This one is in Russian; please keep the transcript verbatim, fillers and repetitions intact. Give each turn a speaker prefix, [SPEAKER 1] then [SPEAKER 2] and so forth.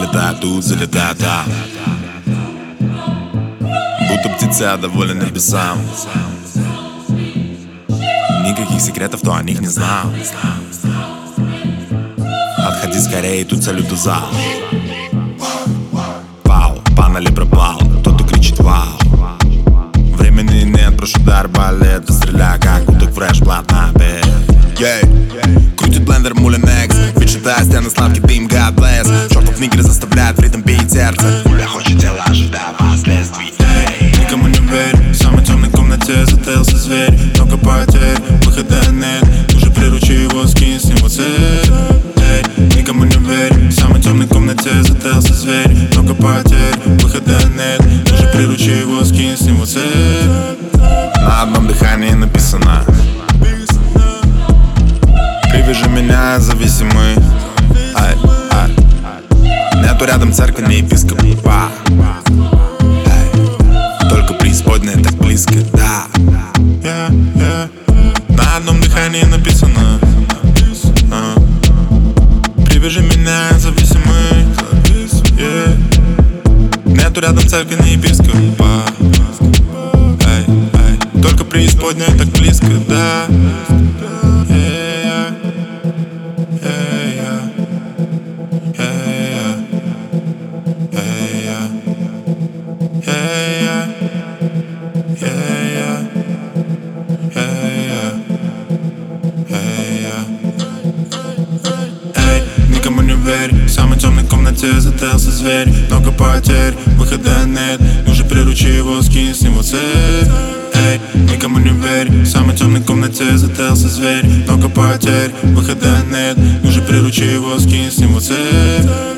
[SPEAKER 1] залетает тут, залетает там. Будто птица доволен небесам. Никаких секретов, то о них не знал. Отходи скорее, тут салют зал. Пау, пан или пропал, кто-то кричит вау. Времени нет, прошу дай арбалет. Постреляй, как уток фреш, блат на бед. Yeah. Крутит блендер мулин экс. Ведь считая стены сладкий дым, God bless. Чертов нигер заставляет в ритм бить сердце. Пуля хочет тела, ожидая последствий.
[SPEAKER 2] Никому не верь, в самой темной комнате затаился зверь. Много потерь, выхода нет. Уже приручи его, скинь с него цель. Эй, никому не верь, в самой темной комнате затаился зверь. Много потерь, выхода нет. Уже приручи его, скинь с него цель.
[SPEAKER 1] На одном дыхании написано: привяжи меня, зависимый. Ай, ай. Нету рядом церкви, не епископа. Только преисподняя так близко, да.
[SPEAKER 2] Yeah, yeah. На одном дыхании написано: а. Привяжи меня, зависимый. Yeah. Нету рядом церкви, не епископа. Ай, ай. Только преисподняя так близко, да. Yeah, yeah, yeah, yeah, yeah, yeah, yeah, yeah, yeah, yeah. Эй, никому не верь, в самой темной комнате затаился зверь. Много потерь, выхода нет. Нужно приручи его, скинь с него цель. Эй, никому не верь, в самой темной комнате затаился зверь. Много потерь, выхода нет. Нужно приручи его, скинь с него цель.